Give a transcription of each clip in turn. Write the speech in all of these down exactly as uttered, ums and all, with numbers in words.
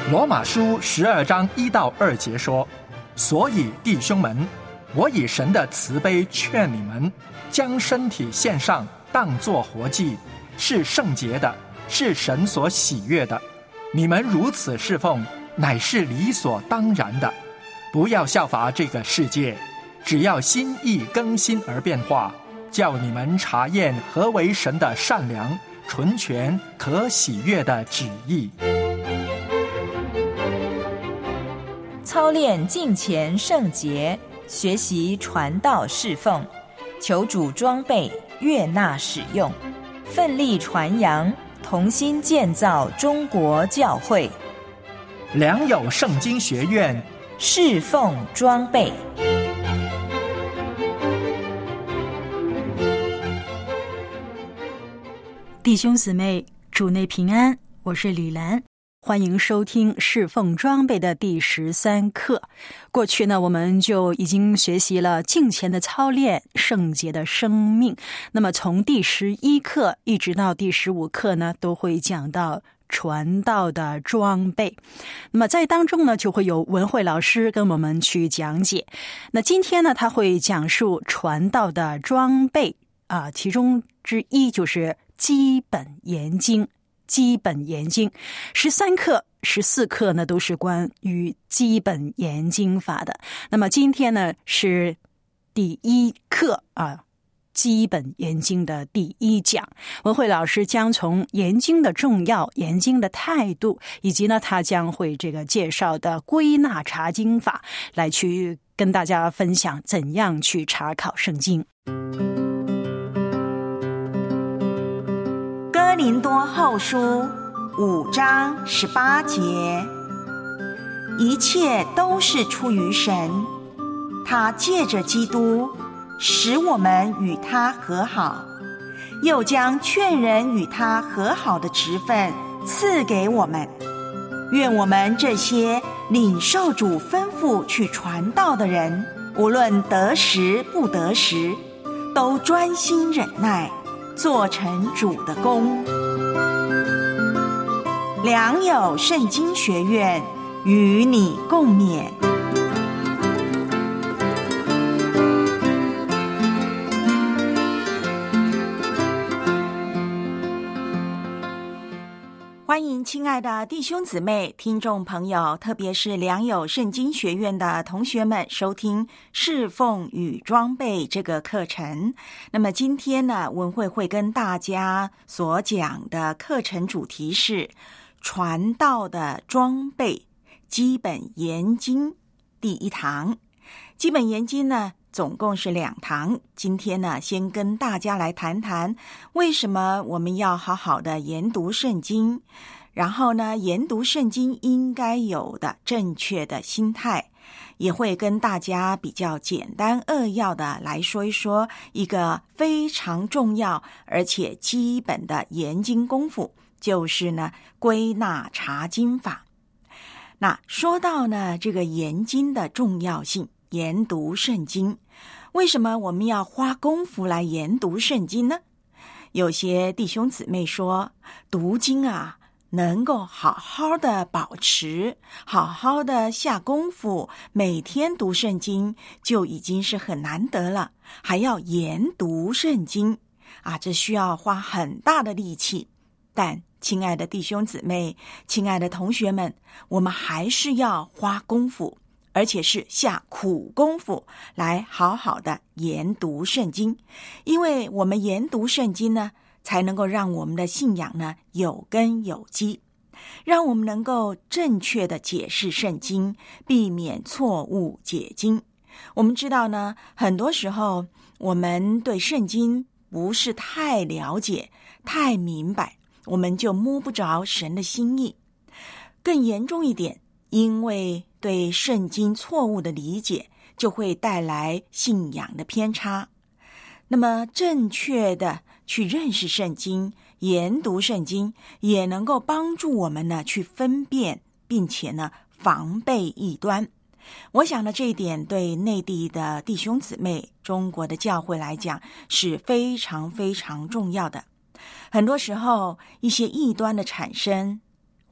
罗马书十二章一到二节说，所以弟兄们，我以神的慈悲劝你们，将身体献上，当作活祭，是圣洁的，是神所喜悦的。你们如此侍奉，乃是理所当然的。不要效法这个世界，只要心意更新而变化，叫你们查验何为神的善良、纯全、可喜悦的旨意。 操练敬虔圣洁，学习传道侍奉，求主装备悦纳使用，奋力传扬，同心建造中国教会。 良友圣经学院侍奉装备。 弟兄姊妹，主内平安，我是吕兰，欢迎收听侍奉装备的第十三课。过去呢，我们就已经学习了敬虔的操练，圣洁的生命。那么从第十一课一直到第十五课呢，都会讲到传道的装备。那么在当中呢，就会有文慧老师跟我们去讲解。那今天呢，他会讲述传道的装备啊，其中之一就是基本研经。基本研经十三课十四课呢，都是关于基本研经法的。那么今天呢，是第一课啊，基本研经的第一讲。文慧老师将从研经的重要、研经的态度，以及呢他将会这个介绍的归纳查经法，来去跟大家分享怎样去查考圣经。 哥林多后书五章十八节，一切都是出于神，他借着基督使我们与他和好，又将劝人与他和好的职分赐给我们。愿我们这些领受主吩咐去传道的人，无论得时不得时，都专心忍耐，做成主的工。良友圣经学院与你共勉。欢迎亲爱的弟兄姊妹、听众朋友，特别是良友圣经学院的同学们，收听侍奉与装备这个课程。那么今天呢，文慧会跟大家所讲的课程主题是传道的装备，基本研经第一堂。基本研经呢，总共是两堂。今天呢，先跟大家来谈谈为什么我们要好好的研读圣经，然后呢，研读圣经应该有的正确的心态，也会跟大家比较简单扼要的来说一说一个非常重要而且基本的研经功夫，就是呢归纳查经法。那说到呢这个研经的重要性，研读圣经，为什么我们要花功夫来研读圣经呢？有些弟兄姊妹说，读经啊能够好好的保持，好好的下功夫，每天读圣经就已经是很难得了，还要研读圣经啊，这需要花很大的力气。但亲爱的弟兄姊妹，亲爱的同学们，我们还是要花功夫，而且是下苦功夫来好好的研读圣经。因为我们研读圣经呢，才能够让我们的信仰呢有根有基，让我们能够正确的解释圣经，避免错误解经。我们知道呢，很多时候我们对圣经不是太了解、太明白，我们就摸不着神的心意。更严重一点，因为对圣经错误的理解，就会带来信仰的偏差。那么正确的去认识圣经，研读圣经，也能够帮助我们呢去分辨，并且呢防备异端。我想呢，这一点对内地的弟兄姊妹、中国的教会来讲是非常非常重要的。很多时候，一些异端的产生，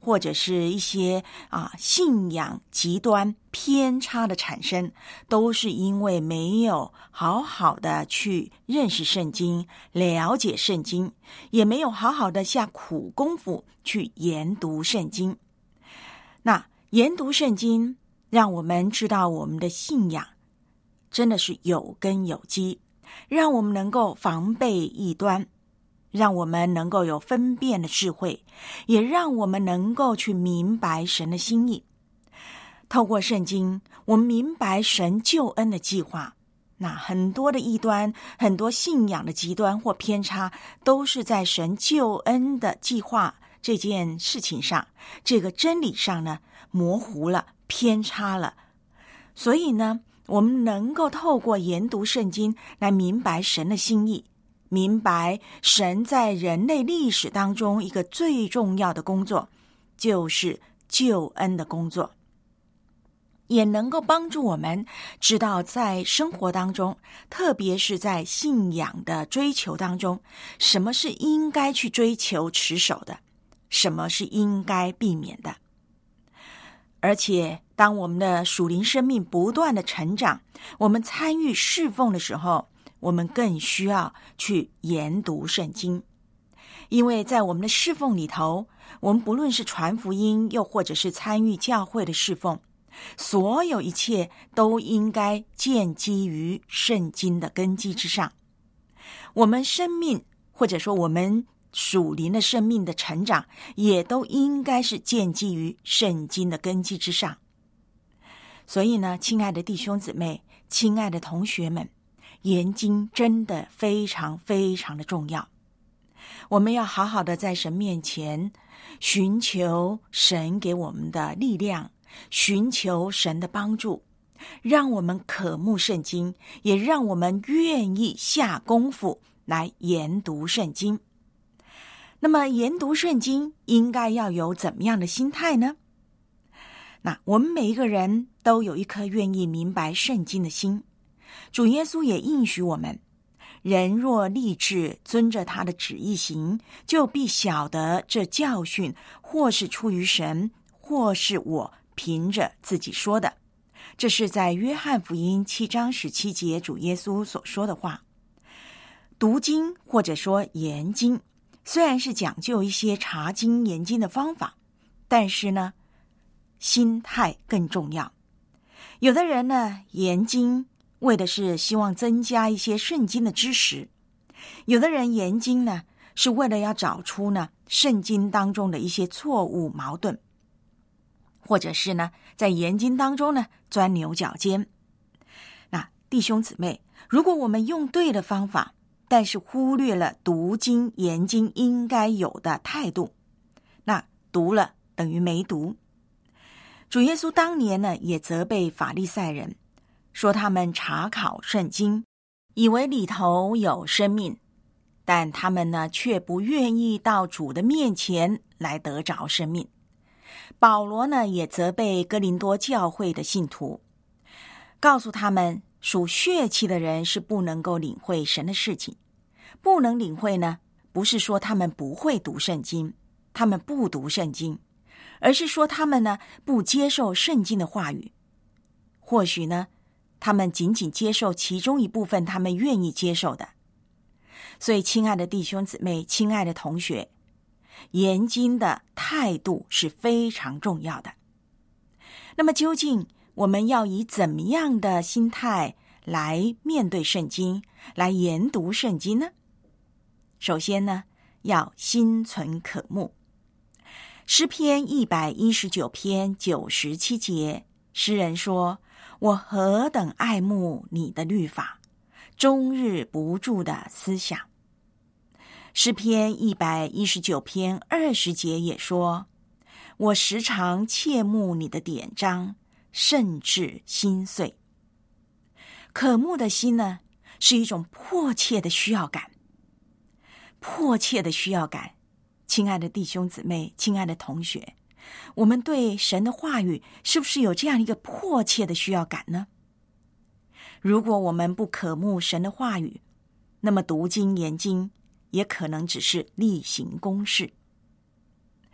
或者是一些啊信仰极端偏差的产生，都是因为没有好好的去认识圣经，了解圣经，也没有好好的下苦功夫去研读圣经。那研读圣经，让我们知道我们的信仰真的是有根有基，让我们能够防备异端，让我们能够有分辨的智慧，也让我们能够去明白神的心意。透过圣经，我们明白神救恩的计划。那很多的异端，很多信仰的极端或偏差，都是在神救恩的计划这件事情上，这个真理上呢，模糊了，偏差了。所以呢，我们能够透过研读圣经来明白神的心意，明白神在人类历史当中一个最重要的工作，就是救恩的工作，也能够帮助我们知道在生活当中，特别是在信仰的追求当中，什么是应该去追求持守的，什么是应该避免的。而且当我们的属灵生命不断的成长，我们参与侍奉的时候，我们更需要去研读圣经。因为在我们的侍奉里头，我们不论是传福音，又或者是参与教会的侍奉，所有一切都应该建基于圣经的根基之上。我们生命，或者说我们属灵的生命的成长，也都应该是建基于圣经的根基之上。所以呢，亲爱的弟兄姊妹，亲爱的同学们，研经真的非常非常的重要。我们要好好的在神面前寻求神给我们的力量，寻求神的帮助，让我们渴慕圣经，也让我们愿意下功夫来研读圣经。那么研读圣经应该要有怎么样的心态呢？那我们每一个人都有一颗愿意明白圣经的心。主耶稣也应许我们，人若立志遵着他的旨意行，就必晓得这教训或是出于神，或是我凭着自己说的。这是在约翰福音七章十七节主耶稣所说的话。读经或者说研经，虽然是讲究一些查经研经的方法，但是呢，心态更重要。有的人呢，研经为的是希望增加一些圣经的知识，有的人研经呢，是为了要找出呢圣经当中的一些错误矛盾，或者是呢在研经当中呢钻牛角尖。那弟兄姊妹，如果我们用对了方法，但是忽略了读经研经应该有的态度，那读了等于没读。主耶稣当年呢，也责备法利赛人，说他们查考圣经，以为里头有生命，但他们呢，却不愿意到主的面前来得着生命。保罗呢，也责备哥林多教会的信徒，告诉他们，属血气的人是不能够领会神的事情。不能领会呢，不是说他们不会读圣经，他们不读圣经，而是说他们呢不接受圣经的话语。或许呢，他们仅仅接受其中一部分他们愿意接受的。所以亲爱的弟兄姊妹，亲爱的同学，研经的态度是非常重要的。那么究竟我们要以怎么样的心态来面对圣经，来研读圣经呢？首先呢，要心存渴慕。诗篇一百一十九篇九十七节，诗人说，我何等爱慕你的律法，终日不住的思想。诗篇一百一十九篇二十节也说，我时常切慕你的典章，甚至心碎。渴慕的心呢，是一种迫切的需要感。迫切的需要感，亲爱的弟兄姊妹，亲爱的同学，我们对神的话语是不是有这样一个迫切的需要感呢？如果我们不渴慕神的话语，那么读经研经也可能只是例行公事。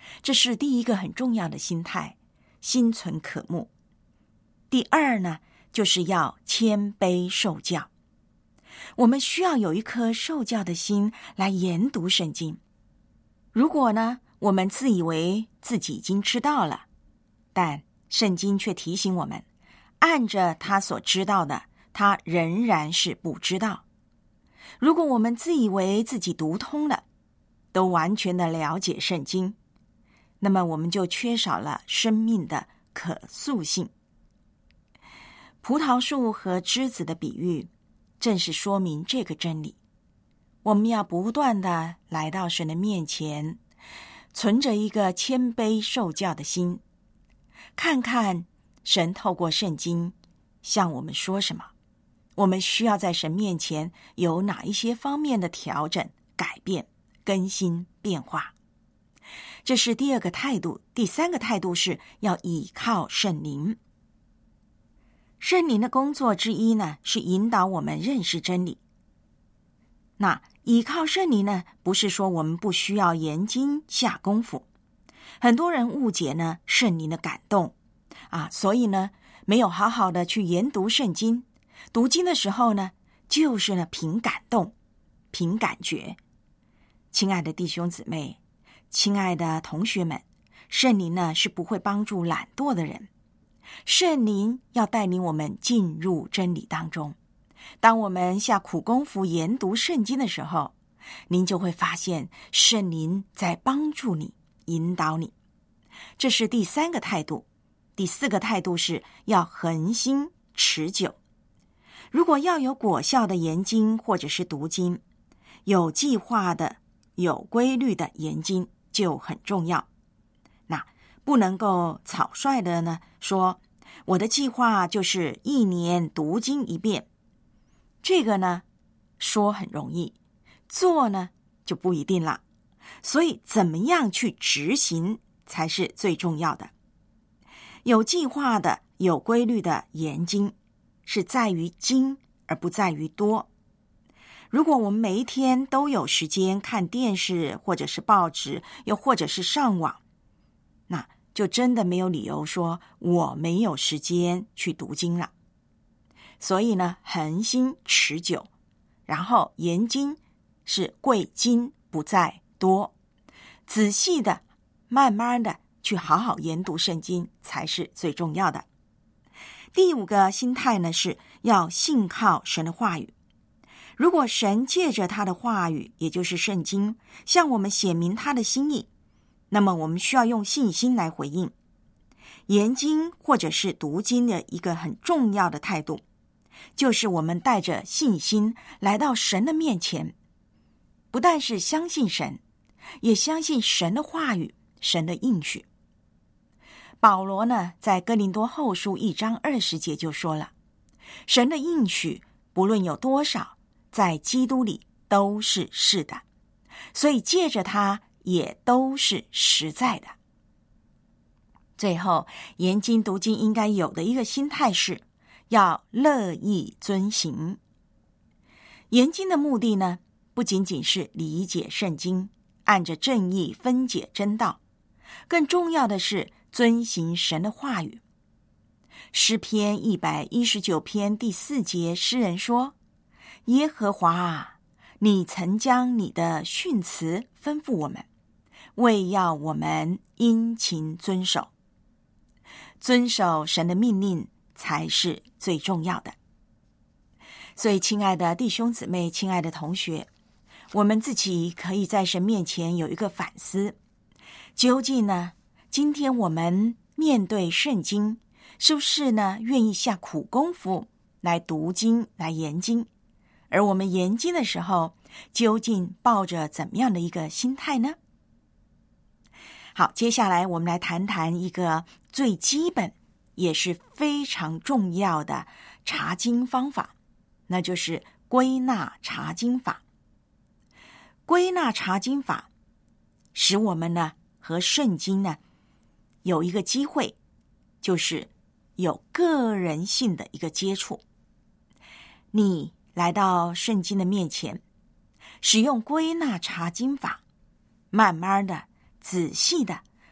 这是第一个很重要的心态，心存渴慕。第二呢，就是要谦卑受教。我们需要有一颗受教的心来研读圣经。如果呢，我们自以为自己已经知道了，但圣经却提醒我们，按着他所知道的，他仍然是不知道。如果我们自以为自己读通了，都完全的了解圣经，那么我们就缺少了生命的可塑性。葡萄树和枝子的比喻正是说明这个真理。我们要不断的来到神的面前，存着一个谦卑受教的心，看看神透过圣经向我们说什么，我们需要在神面前有哪一些方面的调整、改变、更新、变化。这是第二个态度。第三个态度是要倚靠圣灵。圣灵的工作之一呢，是引导我们认识真理。那倚靠圣灵呢，不是说我们不需要研经下功夫。很多人误解呢圣灵的感动啊，所以呢没有好好的去研读圣经。读经的时候呢，就是呢凭感动、凭感觉。亲爱的弟兄姊妹，亲爱的同学们，圣灵呢是不会帮助懒惰的人。圣灵要带领我们进入真理当中。当我们下苦功夫研读圣经的时候，您就会发现圣灵在帮助你、引导你。这是第三个态度。第四个态度是要恒心持久。如果要有果效的研经或者是读经，有计划的、有规律的研经就很重要。那不能够草率的呢说，我的计划就是一年读经一遍。这个呢说很容易，做呢就不一定了。所以怎么样去执行才是最重要的。有计划的、有规律的研经是在于精而不在于多。如果我们每一天都有时间看电视或者是报纸，又或者是上网，那就真的没有理由说我没有时间去读经了。所以呢，恒心持久，然后研经是贵精不在多，仔细的、慢慢的去好好研读圣经才是最重要的。第五个心态呢，是要信靠神的话语。如果神借着他的话语，也就是圣经，向我们显明他的心意，那么我们需要用信心来回应。研经或者是读经的一个很重要的态度，就是我们带着信心来到神的面前，不但是相信神，也相信神的话语、神的应许。保罗呢，在哥林多后书一章二十节就说了，神的应许不论有多少，在基督里都是是的，所以借着它也都是实在的。最后，研经读经应该有的一个心态是要乐意遵行。研经的目的呢，不仅仅是理解圣经，按着正义分解真道，更重要的是遵行神的话语。诗篇一百一十九篇第四节，诗人说，耶和华啊，你曾将你的训词吩咐我们，为要我们殷勤遵守。遵守神的命令才是最重要的。所以亲爱的弟兄姊妹，亲爱的同学，我们自己可以在神面前有一个反思，究竟呢，今天我们面对圣经，是不是呢愿意下苦功夫来读经、来研经？而我们研经的时候，究竟抱着怎么样的一个心态呢？好，接下来我们来谈谈一个最基本也是非常重要的查经方法，那就是归纳查经法。归纳查经法使我们呢和圣经呢有一个机会，就是有个人性的一个接触。你来到圣经的面前，使用归纳查经法，慢慢的、仔细的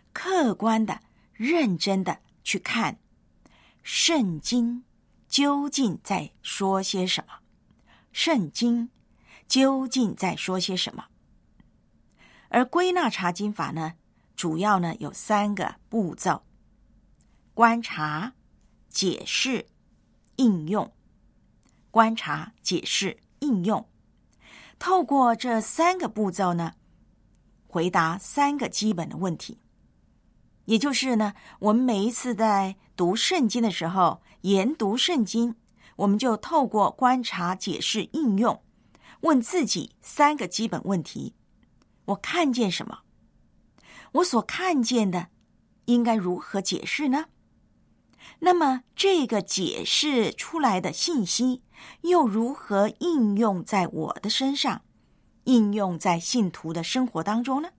客观的、认真的去看圣经究竟在说些什么，圣经究竟在说些什么。而归纳查经法呢，主要呢有三个步骤：观察、解释、应用。观察、解释、应用。透过这三个步骤呢，回答三个基本的问题。也就是呢，我们每一次在读圣经的时候，研读圣经，我们就透过观察、解释、应用，问自己三个基本问题：我看见什么？我所看见的应该如何解释呢？那么这个解释出来的信息又如何应用在我的身上，应用在信徒的生活当中呢？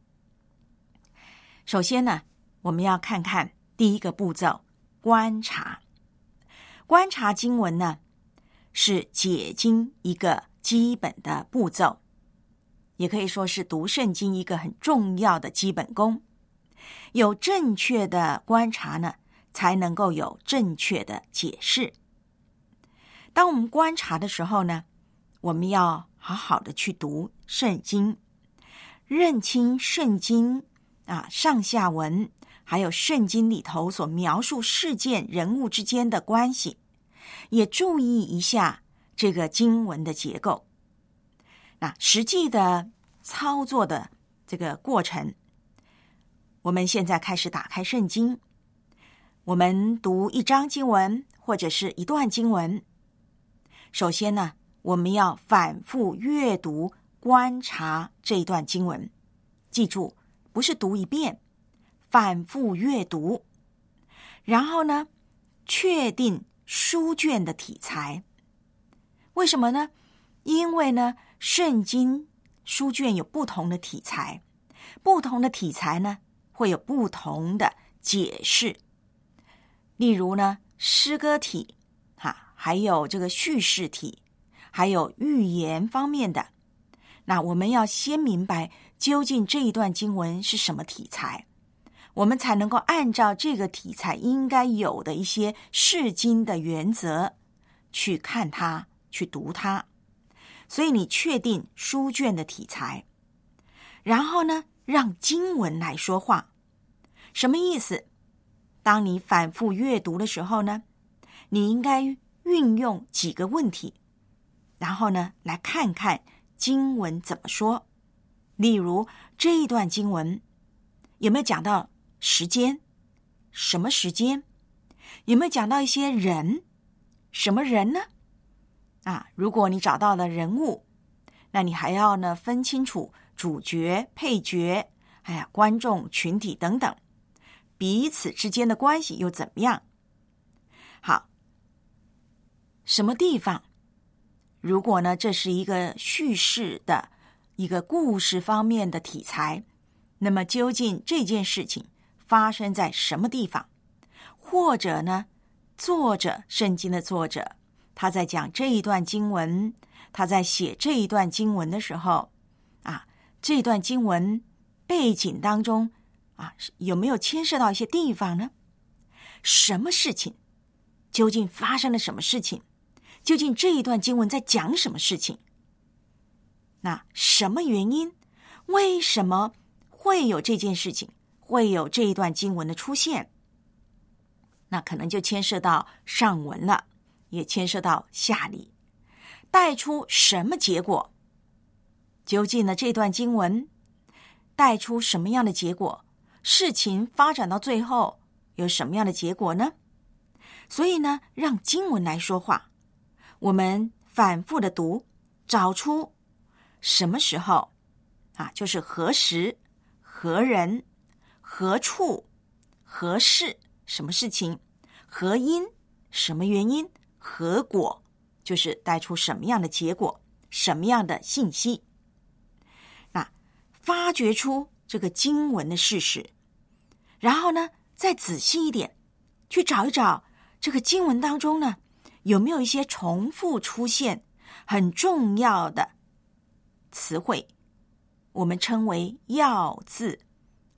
首先呢，我们要看看第一个步骤，观察。观察经文呢，是解经一个基本的步骤，也可以说是读圣经一个很重要的基本功。有正确的观察呢，才能够有正确的解释。当我们观察的时候呢，我们要好好的去读圣经，认清圣经啊上下文，还有圣经里头所描述事件人物之间的关系，也注意一下这个经文的结构。那实际的操作的这个过程，我们现在开始打开圣经，我们读一章经文或者是一段经文。首先呢，我们要反复阅读、观察这一段经文。记住，不是读一遍，反复阅读。然后呢，确定书卷的题材。为什么呢？因为呢，圣经书卷有不同的题材，不同的题材呢，会有不同的解释。例如呢，诗歌体哈，还有这个叙事体，还有寓言方面的。那我们要先明白究竟这一段经文是什么题材，我们才能够按照这个题材应该有的一些释经的原则去看它，去读它。所以你确定书卷的题材，然后呢，让经文来说话。什么意思？当你反复阅读的时候呢，你应该运用几个问题，然后呢，来看看经文怎么说。例如这一段经文有没有讲到时间？什么时间？有没有讲到一些人？什么人呢？啊，如果你找到了人物，那你还要呢分清楚主角、配角，哎呀，观众群体等等，彼此之间的关系又怎么样？好，什么地方？如果呢，这是一个叙事的一个故事方面的题材，那么究竟这件事情发生在什么地方？或者呢，作者，圣经的作者，他在讲这一段经文，他在写这一段经文的时候，啊，这段经文背景当中啊，有没有牵涉到一些地方呢？什么事情？究竟发生了什么事情？究竟这一段经文在讲什么事情？那什么原因？为什么会有这件事情？会有这一段经文的出现？那可能就牵涉到上文了，也牵涉到下理，带出什么结果？究竟呢，这段经文带出什么样的结果？事情发展到最后有什么样的结果呢？所以呢，让经文来说话。我们反复的读，找出什么时候啊，就是何时、何人、何处、何事，什么事情；何因，什么原因；何果，就是带出什么样的结果，什么样的信息。那发掘出这个经文的事实，然后呢，再仔细一点去找一找这个经文当中呢，有没有一些重复出现很重要的词汇，我们称为要字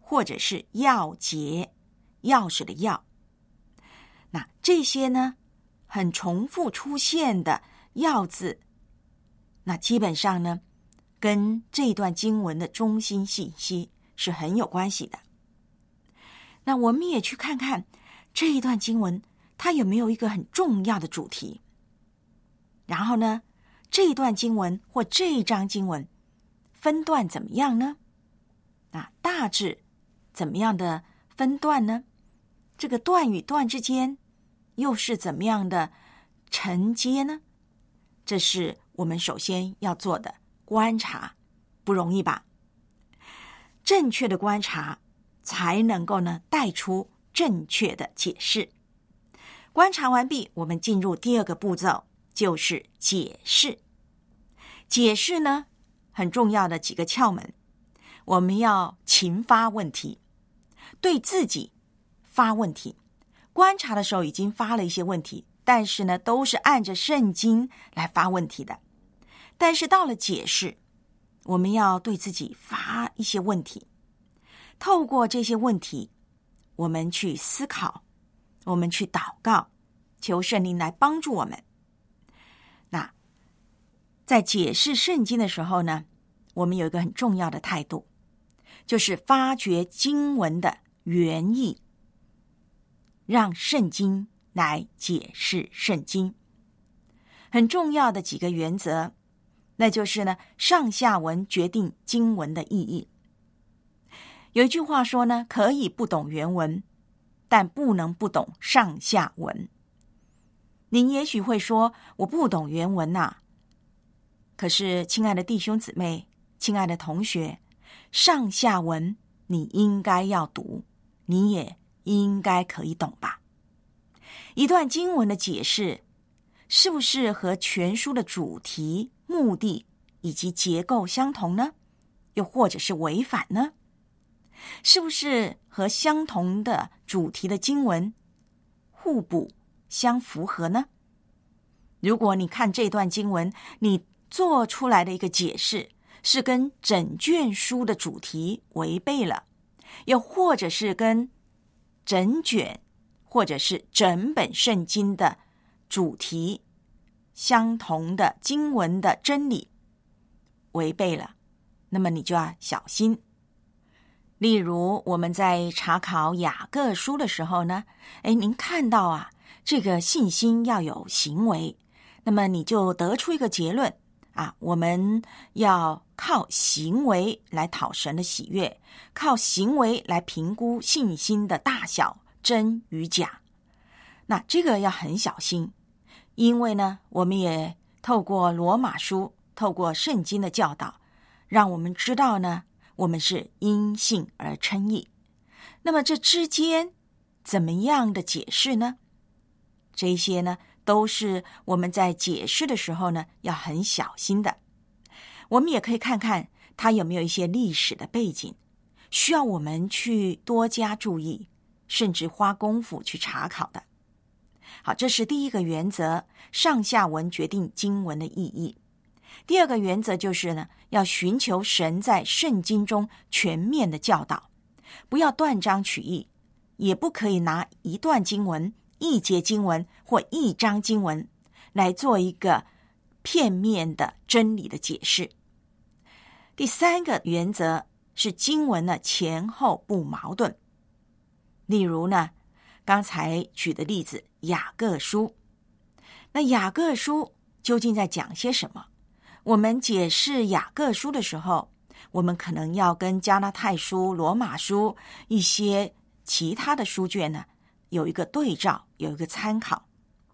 或者是要节，钥匙的钥。那这些呢，很重复出现的要字，那基本上呢，跟这一段经文的中心信息是很有关系的。那我们也去看看这一段经文，它有没有一个很重要的主题。然后呢，这一段经文或这一章经文分段怎么样呢？啊，大致怎么样的分段呢？这个段与段之间又是怎么样的承接呢？这是我们首先要做的观察，不容易吧？正确的观察才能够呢带出正确的解释。观察完毕，我们进入第二个步骤，就是解释。解释呢，很重要的几个窍门，我们要勤发问题，对自己发问题。观察的时候已经发了一些问题，但是呢，都是按着圣经来发问题的。但是到了解释，我们要对自己发一些问题，透过这些问题，我们去思考，我们去祷告，求圣灵来帮助我们。那在解释圣经的时候呢，我们有一个很重要的态度，就是发掘经文的原意，让圣经来解释圣经。很重要的几个原则，那就是呢，上下文决定经文的意义。有一句话说呢，可以不懂原文，但不能不懂上下文。您也许会说，我不懂原文啊。可是，亲爱的弟兄姊妹，亲爱的同学，上下文你应该要读，你也应该可以懂吧？一段经文的解释，是不是和全书的主题、目的以及结构相同呢？又或者是违反呢？是不是和相同的主题的经文互补相符合呢？如果你看这段经文，你做出来的一个解释是跟整卷书的主题违背了，又或者是跟整卷或者是整本圣经的主题相同的经文的真理违背了，那么你就要小心。例如我们在查考雅各书的时候呢，诶，您看到啊，这个信心要有行为，那么你就得出一个结论啊，我们要靠行为来讨神的喜悦，靠行为来评估信心的大小，真与假。那这个要很小心，因为呢，我们也透过罗马书，透过圣经的教导，让我们知道呢，我们是因信而称义。那么这之间怎么样的解释呢？这些呢，都是我们在解释的时候呢，要很小心的。我们也可以看看它有没有一些历史的背景，需要我们去多加注意，甚至花功夫去查考的。好，这是第一个原则，上下文决定经文的意义。第二个原则就是呢，要寻求神在圣经中全面的教导，不要断章取义，也不可以拿一段经文、一节经文或一章经文来做一个片面的真理的解释。第三个原则是经文呢前后不矛盾。例如呢，刚才举的例子雅各书，那雅各书究竟在讲些什么？我们解释雅各书的时候，我们可能要跟加拉太书、罗马书一些其他的书卷呢有一个对照，有一个参考。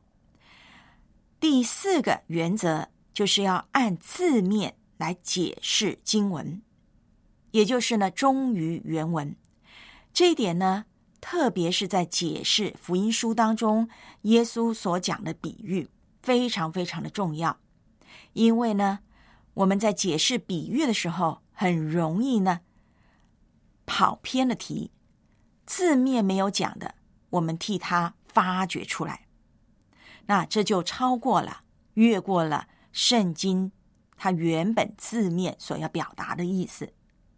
第四个原则就是要按字面来解释经文，也就是呢忠于原文。这一点呢，特别是在解释福音书当中耶稣所讲的比喻，非常非常的重要。因为呢，我们在解释比喻的时候，很容易呢跑偏了题，字面没有讲的，我们替他发掘出来，那这就超过了，越过了圣经它原本字面所要表达的意思。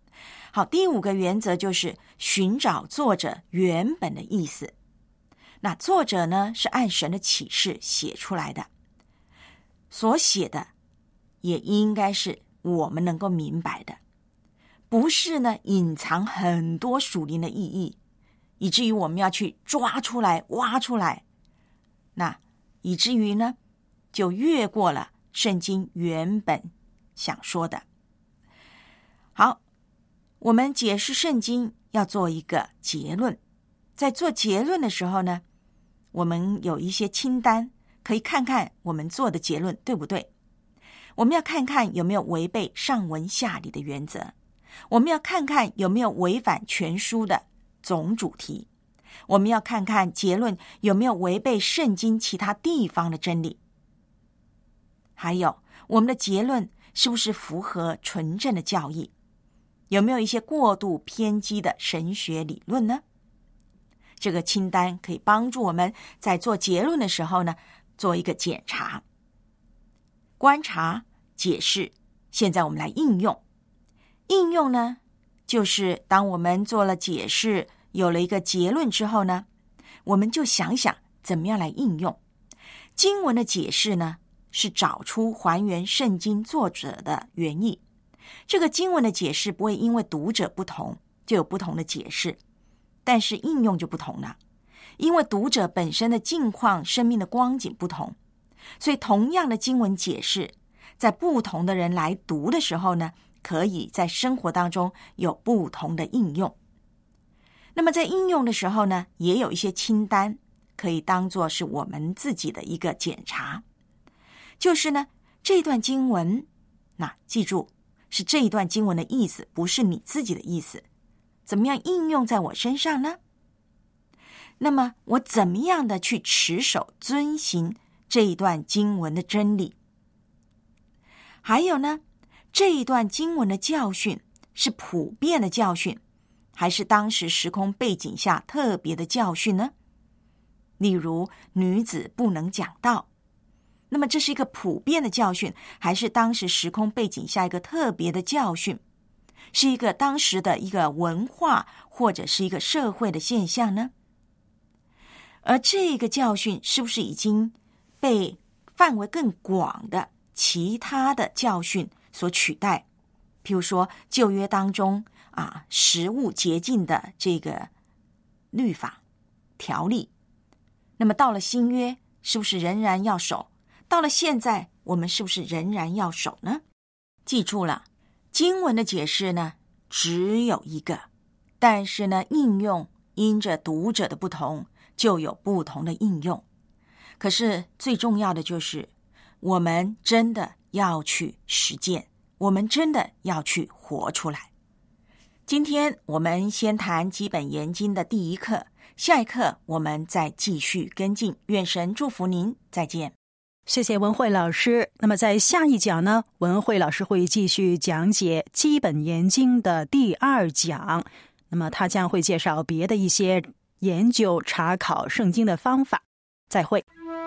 好，第五个原则就是寻找作者原本的意思。那作者呢，是按神的启示写出来的，所写的也应该是我们能够明白的，不是呢隐藏很多属灵的意义，以至于我们要去抓出来挖出来，那以至于呢就越过了圣经原本想说的。好，我们解释圣经要做一个结论，在做结论的时候呢，我们有一些清单，可以看看我们做的结论对不对。我们要看看有没有违背上文下理的原则，我们要看看有没有违反全书的总主题，我们要看看结论有没有违背圣经其他地方的真理，还有我们的结论是不是符合纯正的教义，有没有一些过度偏激的神学理论呢？这个清单可以帮助我们在做结论的时候呢，做一个检查、观察、解释。现在我们来应用。应用呢，就是当我们做了解释，有了一个结论之后呢，我们就想想怎么样来应用。经文的解释呢，是找出还原圣经作者的原意。这个经文的解释不会因为读者不同就有不同的解释，但是应用就不同了，因为读者本身的境况、生命的光景不同，所以同样的经文解释，在不同的人来读的时候呢，可以在生活当中有不同的应用。那么在应用的时候呢，也有一些清单可以当作是我们自己的一个检查，就是呢，这段经文，那记住是这一段经文的意思，不是你自己的意思，怎么样应用在我身上呢？那么我怎么样的去持守遵行这一段经文的真理？还有呢，这一段经文的教训是普遍的教训，还是当时时空背景下特别的教训呢？例如女子不能讲道，那么这是一个普遍的教训，还是当时时空背景下一个特别的教训？是一个当时的一个文化或者是一个社会的现象呢？而这个教训是不是已经被范围更广的其他的教训所取代？譬如说旧约当中啊，食物洁净的这个律法条例，那么到了新约是不是仍然要守？到了现在我们是不是仍然要守呢？记住了，经文的解释呢只有一个，但是呢应用因着读者的不同就有不同的应用。可是最重要的就是我们真的要去实践，我们真的要去活出来。今天我们先谈基本研经的第一课，下一课我们再继续跟进。愿神祝福您，再见。 谢谢文慧老师。那么在下一讲呢，文慧老师会继续讲解基本研经的第二讲，那么他将会介绍别的一些研究查考圣经的方法。再会。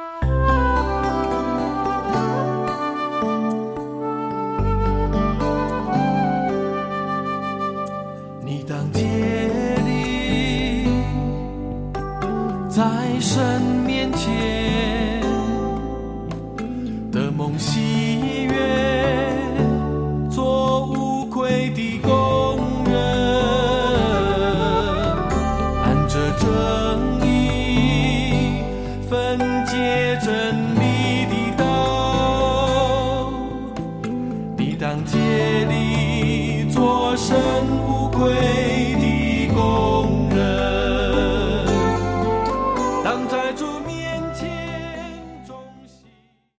你当竭力在神面前的梦喜悦，做无愧的工人，按着正义分解真理的道。你当竭力做神无愧